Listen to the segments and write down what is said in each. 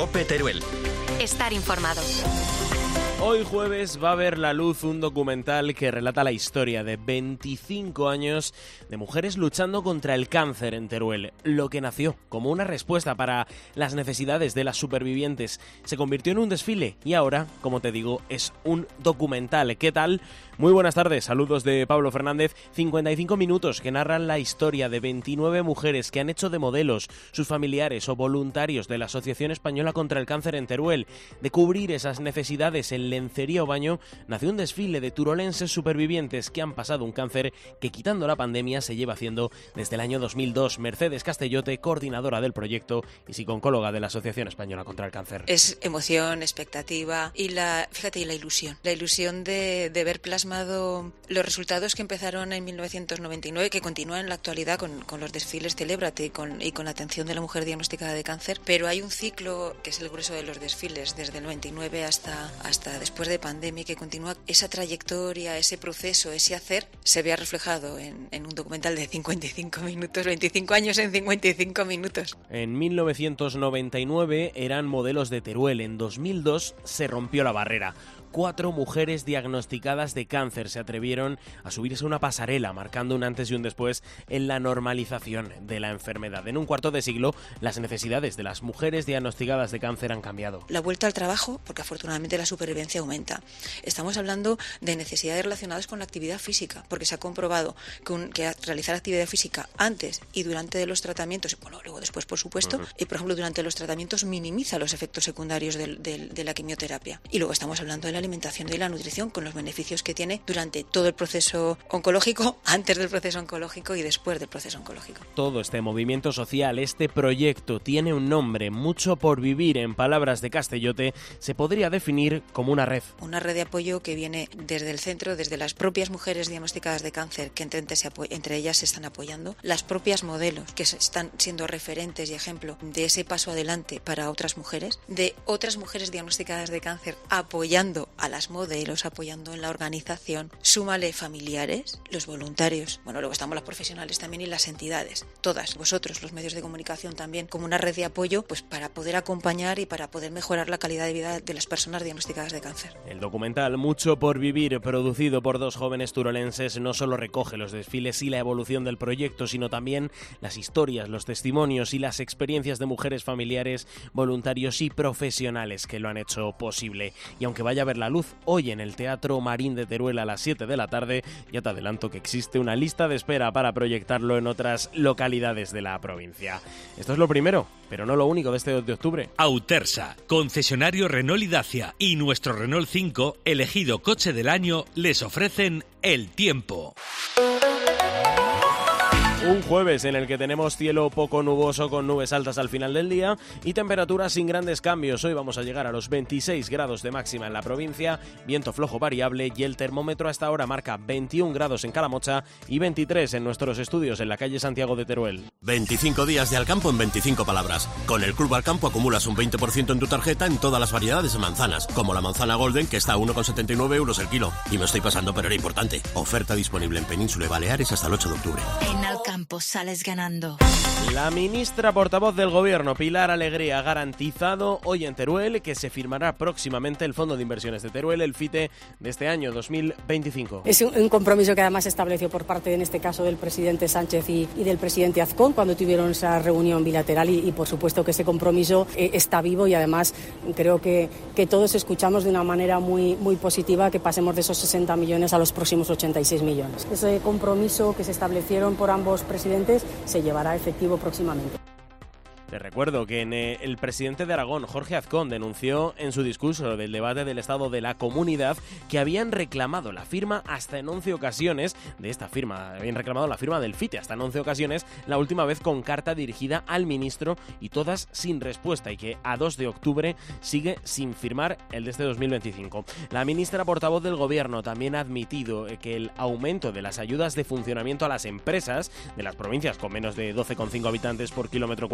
COPE Teruel. Estar informado. Hoy jueves va a ver la luz un documental que relata la historia de 25 años de mujeres luchando contra el cáncer en Teruel. Lo que nació como una respuesta para las necesidades de las supervivientes se convirtió en un desfile y ahora, como te digo, es un documental. ¿Qué tal? Muy buenas tardes, saludos de Pablo Fernández. 55 minutos que narran la historia de 29 mujeres que han hecho de modelos, sus familiares o voluntarios de la Asociación Española contra el Cáncer en Teruel. De cubrir esas necesidades en Lencería Obaño nació un desfile de turolenses supervivientes que han pasado un cáncer que, quitando la pandemia, se lleva haciendo desde el año 2002. Mercedes Castellote, coordinadora del proyecto y psico-oncóloga de la Asociación Española contra el Cáncer. Es emoción, expectativa y la ilusión. La ilusión de ver plasmado los resultados que empezaron en 1999, que continúan en la actualidad con los desfiles Celébrate y con la atención de la mujer diagnosticada de cáncer. Pero hay un ciclo que es el grueso de los desfiles, desde el 99 hasta después de pandemia, que continúa esa trayectoria, ese proceso, ese hacer, se vea reflejado en un documental de 55 minutos, 25 años en 55 minutos. En 1999 eran modelos de Teruel, en 2002 se rompió la barrera. 4 mujeres diagnosticadas de cáncer se atrevieron a subirse a una pasarela, marcando un antes y un después en la normalización de la enfermedad. En un cuarto de siglo, las necesidades de las mujeres diagnosticadas de cáncer han cambiado. La vuelta al trabajo, porque afortunadamente la supervivencia aumenta. Estamos hablando de necesidades relacionadas con la actividad física, porque se ha comprobado que realizar actividad física antes y durante de los tratamientos, bueno, luego después, por supuesto, por ejemplo, durante los tratamientos minimiza los efectos secundarios de la quimioterapia. Y luego estamos hablando de la alimentación y la nutrición, con los beneficios que tiene durante todo el proceso oncológico, antes del proceso oncológico y después del proceso oncológico. Todo este movimiento social, este proyecto, tiene un nombre: Mucho por Vivir. En palabras de Castellote, se podría definir como una red. Una red de apoyo que viene desde el centro, desde las propias mujeres diagnosticadas de cáncer, que entre ellas se están apoyando, las propias modelos, que están siendo referentes y ejemplo de ese paso adelante para otras mujeres, de otras mujeres diagnosticadas de cáncer apoyando a las modelos, apoyando en la organización. Súmale familiares, los voluntarios, bueno, luego estamos los profesionales también y las entidades, todas, vosotros, los medios de comunicación también, como una red de apoyo, pues para poder acompañar y para poder mejorar la calidad de vida de las personas diagnosticadas de cáncer. El documental Mucho por Vivir, producido por 2 jóvenes turolenses, no solo recoge los desfiles y la evolución del proyecto, sino también las historias, los testimonios y las experiencias de mujeres, familiares, voluntarios y profesionales que lo han hecho posible. Y aunque vaya a ver la luz hoy en el Teatro Marín de Teruel a las 7 de la tarde, ya te adelanto que existe una lista de espera para proyectarlo en otras localidades de la provincia. Esto es lo primero, pero no lo único de este 2 de octubre. Autersa, concesionario Renault y Dacia y nuestro Renault 5, elegido coche del año, les ofrecen el tiempo. Un jueves en el que tenemos cielo poco nuboso con nubes altas al final del día y temperaturas sin grandes cambios. Hoy vamos a llegar a los 26 grados de máxima en la provincia, viento flojo variable y el termómetro hasta ahora marca 21 grados en Calamocha y 23 en nuestros estudios en la calle Santiago de Teruel. 25 días de Alcampo en 25 palabras. Con el Club Alcampo acumulas un 20% en tu tarjeta en todas las variedades de manzanas, como la manzana Golden, que está a 1,79 euros el kilo. Y me estoy pasando, pero era importante. Oferta disponible en Península y Baleares hasta el 8 de octubre. En Alcampo sales ganando. La ministra portavoz del Gobierno, Pilar Alegría, ha garantizado hoy en Teruel que se firmará próximamente el Fondo de Inversiones de Teruel, el FITE, de este año 2025. Es un compromiso que además se estableció por parte, en este caso, del presidente Sánchez y del presidente Azcón cuando tuvieron esa reunión bilateral y por supuesto que ese compromiso está vivo y además creo que todos escuchamos de una manera muy, muy positiva que pasemos de esos 60 millones a los próximos 86 millones. Ese compromiso que se establecieron por ambos presidentes se llevará a efectivo próximamente. Te recuerdo que el presidente de Aragón, Jorge Azcón, denunció en su discurso del debate del Estado de la Comunidad que habían reclamado la firma hasta en 11 ocasiones de esta firma, habían reclamado la firma del FITE hasta en 11 ocasiones, la última vez con carta dirigida al ministro y todas sin respuesta, y que a 2 de octubre sigue sin firmar el de este 2025. La ministra portavoz del Gobierno también ha admitido que el aumento de las ayudas de funcionamiento a las empresas de las provincias con menos de 12,5 habitantes por kilómetro cuadrado, es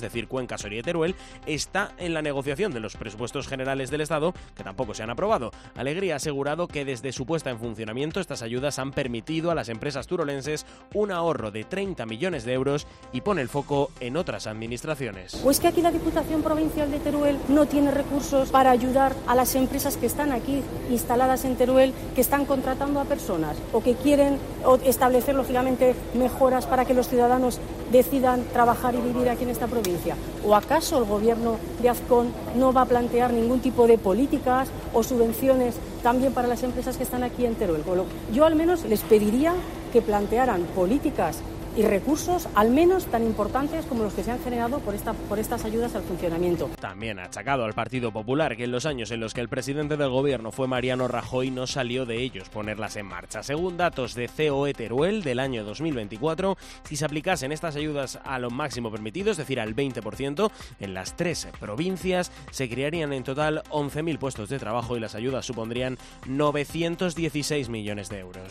decir Cuenca, Soria y Teruel, está en la negociación de los presupuestos generales del Estado, que tampoco se han aprobado. Alegría ha asegurado que desde su puesta en funcionamiento estas ayudas han permitido a las empresas turolenses un ahorro de 30 millones de euros y pone el foco en otras administraciones. Pues que aquí la Diputación Provincial de Teruel no tiene recursos para ayudar a las empresas que están aquí instaladas en Teruel, que están contratando a personas o que quieren establecer lógicamente mejoras para que los ciudadanos decidan trabajar y vivir aquí en esta provincia. ¿O acaso el gobierno de Azcón no va a plantear ningún tipo de políticas o subvenciones también para las empresas que están aquí en Teruel? Yo al menos les pediría que plantearan políticas y recursos al menos tan importantes como los que se han generado por estas ayudas al funcionamiento. También ha achacado al Partido Popular que en los años en los que el presidente del gobierno fue Mariano Rajoy no salió de ellos ponerlas en marcha. Según datos de COE Teruel del año 2024, si se aplicasen estas ayudas a lo máximo permitido, es decir, al 20%, en las 3 provincias se crearían en total 11.000 puestos de trabajo y las ayudas supondrían 916 millones de euros.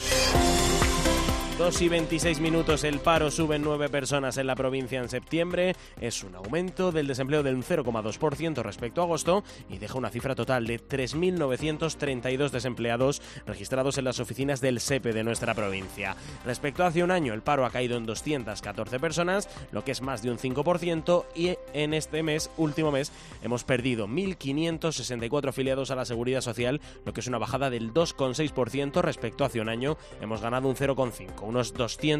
2:26, el paro sube en 9 personas en la provincia en septiembre. Es un aumento del desempleo del 0,2% respecto a agosto y deja una cifra total de 3.932 desempleados registrados en las oficinas del SEPE de nuestra provincia. Respecto a hace un año, el paro ha caído en 214 personas, lo que es más de un 5%, y en este último mes, hemos perdido 1.564 afiliados a la Seguridad Social, lo que es una bajada del 2,6% respecto a hace un año. Hemos ganado un 0,5%. Unos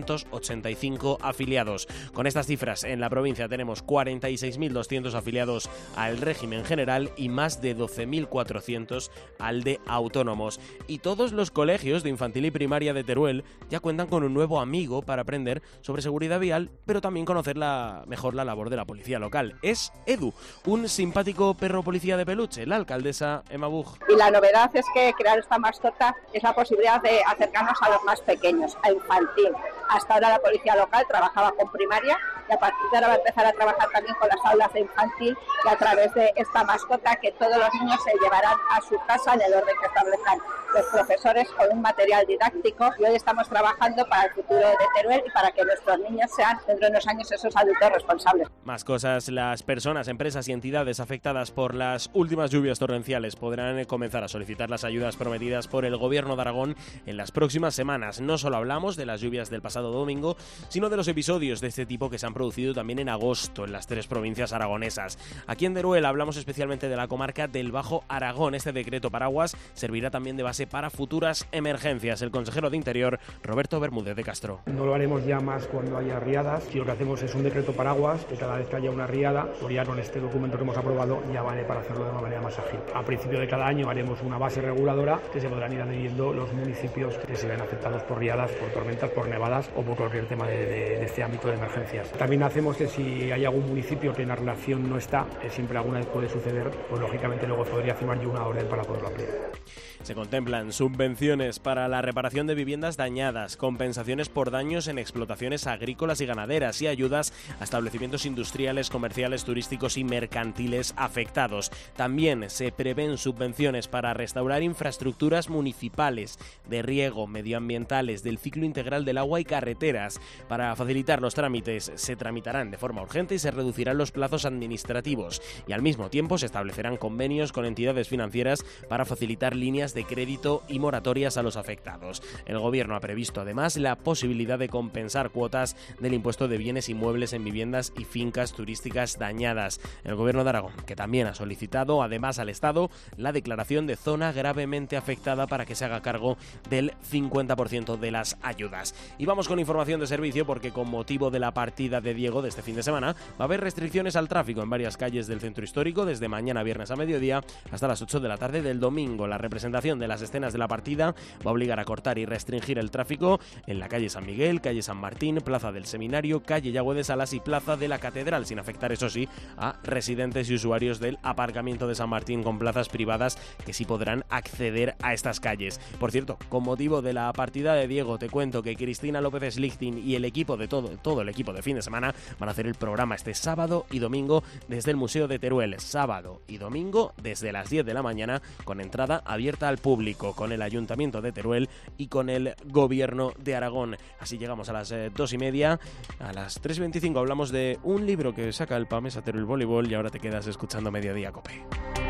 285 afiliados. Con estas cifras, en la provincia tenemos 46.200 afiliados al régimen general y más de 12.400 al de autónomos. Y todos los colegios de infantil y primaria de Teruel ya cuentan con un nuevo amigo para aprender sobre seguridad vial, pero también conocer mejor la labor de la policía local. Es Edu, un simpático perro policía de peluche, la alcaldesa Emma Buch. Y la novedad es que crear esta mascota es la posibilidad de acercarnos a los más pequeños, a infantil. Hasta ahora la policía local trabajaba con primaria y a partir de ahora va a empezar a trabajar también con las aulas de infantil y a través de esta mascota que todos los niños se llevarán a su casa en el orden que establezcan los profesores con un material didáctico, y hoy estamos trabajando para el futuro de Teruel y para que nuestros niños sean dentro de unos años esos adultos responsables. Más cosas, las personas, empresas y entidades afectadas por las últimas lluvias torrenciales podrán comenzar a solicitar las ayudas prometidas por el Gobierno de Aragón en las próximas semanas. No solo hablamos de las lluvias del pasado domingo, sino de los episodios de este tipo que se han producido también en agosto en las 3 provincias aragonesas. Aquí en Teruel hablamos especialmente de la comarca del Bajo Aragón. Este decreto paraguas servirá también de base para futuras emergencias. El consejero de Interior, Roberto Bermúdez de Castro. No lo haremos ya más cuando haya riadas. Si lo que hacemos es un decreto paraguas, que cada vez que haya una riada, pues ya con este documento que hemos aprobado ya vale para hacerlo de una manera más ágil. A principio de cada año haremos una base reguladora que se podrán ir adhiriendo los municipios que se ven afectados por riadas, por tormentas, por nevadas o por cualquier tema de este ámbito de emergencias. También hacemos que si hay algún municipio que en la relación no está, que siempre alguna vez puede suceder, pues lógicamente luego podría firmar yo una orden para poderlo ampliar. Se contemplan subvenciones para la reparación de viviendas dañadas, compensaciones por daños en explotaciones agrícolas y ganaderas y ayudas a establecimientos industriales, comerciales, turísticos y mercantiles afectados. También se prevén subvenciones para restaurar infraestructuras municipales de riego, medioambientales, del ciclo integral del agua y carreteras. Para facilitar los trámites, se tramitarán de forma urgente y se reducirán los plazos administrativos. Y al mismo tiempo se establecerán convenios con entidades financieras para facilitar líneas de crédito y moratorias a los afectados. El Gobierno ha previsto además la posibilidad de compensar cuotas del impuesto de bienes inmuebles en viviendas y fincas turísticas dañadas. El Gobierno de Aragón, que también ha solicitado además al Estado la declaración de zona gravemente afectada para que se haga cargo del 50% de las ayudas. Y vamos con información de servicio porque con motivo de la partida de Diego de este fin de semana va a haber restricciones al tráfico en varias calles del centro histórico desde mañana viernes a mediodía hasta las 8 de la tarde del domingo. La representación de las escenas de la partida va a obligar a cortar y restringir el tráfico en la calle San Miguel, calle San Martín, plaza del Seminario, calle Yagüe de Salas y plaza de la Catedral, sin afectar, eso sí, a residentes y usuarios del aparcamiento de San Martín con plazas privadas que sí podrán acceder a estas calles. Por cierto, con motivo de la partida de Diego, te cuento que Cristina López Slichting y el equipo de todo el equipo de fin de semana van a hacer el programa este sábado y domingo desde el Museo de Teruel. Sábado y domingo desde las 10 de la mañana con entrada abierta abierta al público con el Ayuntamiento de Teruel y con el Gobierno de Aragón. Así llegamos a las 2:30. A las 3:25 hablamos de un libro que saca el PAMESA Teruel Voleibol y ahora te quedas escuchando Mediodía COPE.